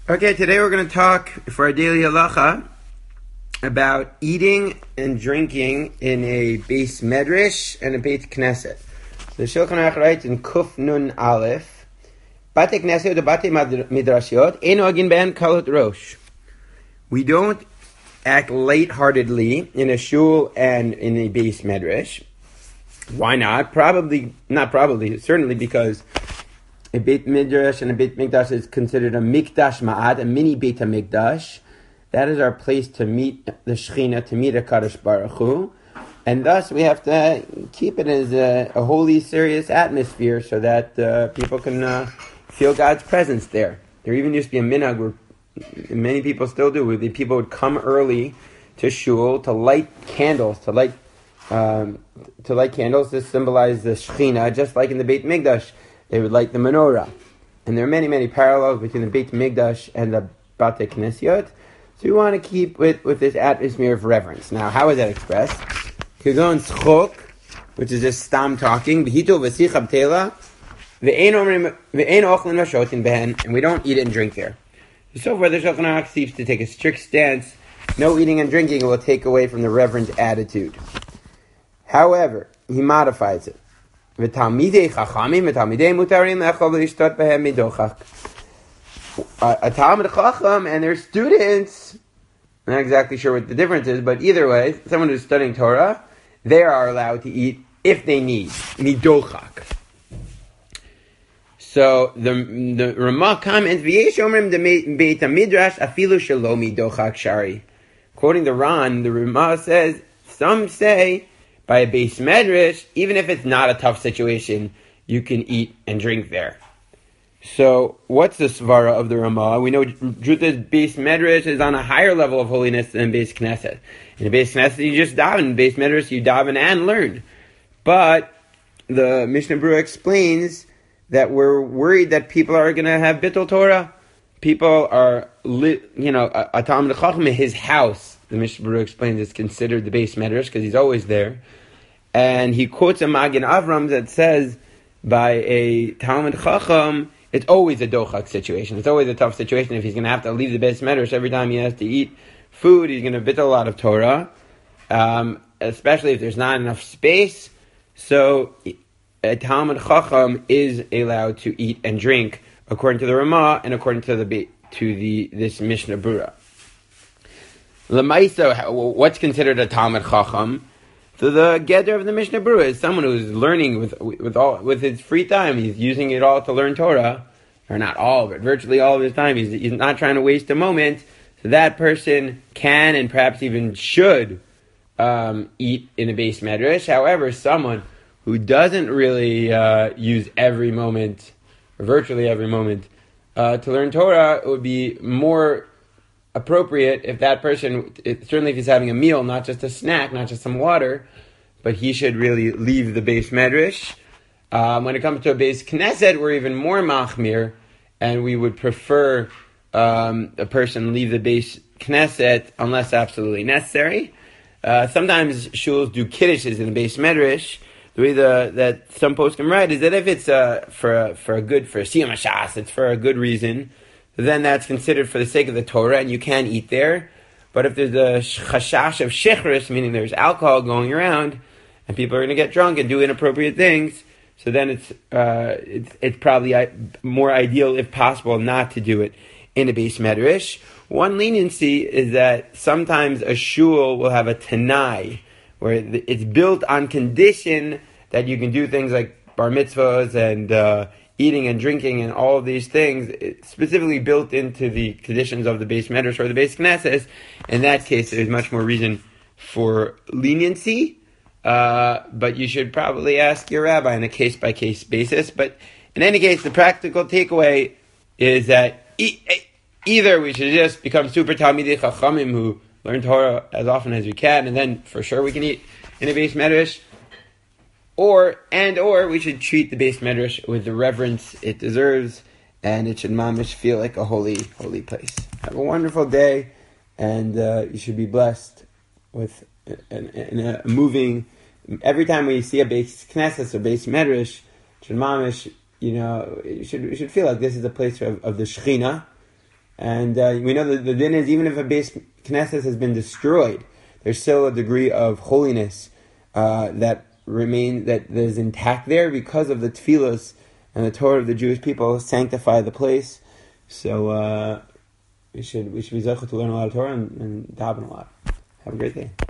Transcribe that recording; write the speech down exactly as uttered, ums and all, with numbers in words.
Okay, today we're going to talk for our daily halacha about eating and drinking in a Beis Medrash and a Beit Knesset. The Shulchan Aruch writes in Kuf Nun Aleph, Bate Knesset or Bate Midrashiyot, Ein Ogin Ben Kalot Rosh. We don't act lightheartedly in a shul and in a Beis Medrash. Why not? Probably, not probably, certainly because a Beit Midrash and a Beit Mikdash is considered a Mikdash Ma'ad, a mini Beit HaMikdash. That is our place to meet the Shechina, to meet HaKadosh Baruch Hu. And thus we have to keep it as a, a holy, serious atmosphere so that uh, people can uh, feel God's presence there. There even used to be a minhag where many people still do, where the people would come early to shul to light candles, to light um, to light candles to symbolize the Shechina, just like in the Beit Mikdash. They would light the menorah. And there are many, many parallels between the Beit Mikdash and the Bate Knesset. So we want to keep with, with this atmosphere of reverence. Now, how is that expressed? Kegon Tzchok, which is just stam talking, V'hito v'sichab tela, V'ein ochlin v'shotin behen, and we don't eat and drink there. So far, the Shulchan Aruch seems to take a strict stance. No eating and drinking will take away from the reverent attitude. However, he modifies it. V'talmidei chachamim, v'talmidei mutarim echol v'lishtot behem midochak. A Talmid Chacham and their students, I'm not exactly sure what the difference is, but either way, someone who's studying Torah, they are allowed to eat if they need, midochak. So the the Ramah comments, V'yesh omrim de Beit HaMidrash afilu shelo midochak shari. Quoting the Ran, the Ramah says, some say, by a Beis Medrash, even if it's not a tough situation, you can eat and drink there. So, what's the svara of the Ramah? We know Juta's Beis Medrash is on a higher level of holiness than Beis Knesset. In a Beis Knesset, you just daven. In Beis Medrash, you daven and learn. But the Mishnah Berurah explains that we're worried that people are going to have bittul Torah. People are, li- you know, a, a Talmid Chacham in his house. The Mishnah Berurah explains it's considered the Beis Medrash because he's always there. And he quotes a Magen Avram that says, by a Talmid Chacham, it's always a dochak situation. It's always a tough situation. If he's going to have to leave the Beis Medrash every time he has to eat food, he's going to bit a lot of Torah, um, especially if there's not enough space. So a Talmid Chacham is allowed to eat and drink according to the Ramah and according to the to the this Mishnah Berurah. L'maisa, what's considered a Talmid Chacham? So the gather of the Mishnah Berurah is someone who's learning with with all with his free time. He's using it all to learn Torah, or not all, but virtually all of his time. He's he's not trying to waste a moment. So that person can and perhaps even should um, eat in a Beis Medrash. However, someone who doesn't really uh, use every moment, or virtually every moment, uh, to learn Torah, it would be more appropriate if that person, it, certainly if he's having a meal, not just a snack, not just some water, but he should really leave the Beis Medrash. Um, when it comes to a Beis Knesset, we're even more machmir, and we would prefer um, a person leave the Beis Knesset unless absolutely necessary. Uh, sometimes shuls do kiddushes in the Beis Medrash. The way the, that some poskim write is that if it's uh, for a, for a good, for a siyum hashas, it's for a good reason, then that's considered for the sake of the Torah, and you can eat there. But if there's a chashash of shechris, meaning there's alcohol going around, and people are going to get drunk and do inappropriate things, so then it's uh, it's, it's probably more ideal, if possible, not to do it in a Beis Medrash. One leniency is that sometimes a shul will have a tanai, where it's built on condition that you can do things like bar mitzvahs and uh, eating and drinking and all of these things, it's specifically built into the conditions of the Beis Medrash or the Beis Knesset. In that case, there's much more reason for leniency, uh, but you should probably ask your rabbi on a case-by-case basis. But in any case, the practical takeaway is that e- either we should just become super Talmidei Chachamim who learn Torah as often as we can, and then for sure we can eat in a Beis Medrash, Or, and or, we should treat the Beis Medrash with the reverence it deserves, and it should mamish feel like a holy, holy place. Have a wonderful day, and uh, you should be blessed with an, an, a moving, every time we see a Beis Knesset or Beis Medrash, it should mamish, you know, you should, you should feel like this is a place of, of the Shechina, And uh, we know that the din is, even if a base Knesset has been destroyed, there's still a degree of holiness uh, that remains, that is intact there because of the tefillos and the Torah of the Jewish people sanctify the place. So uh, we should we should be zeichet to learn a lot of Torah and, and daven a lot. Have a great day.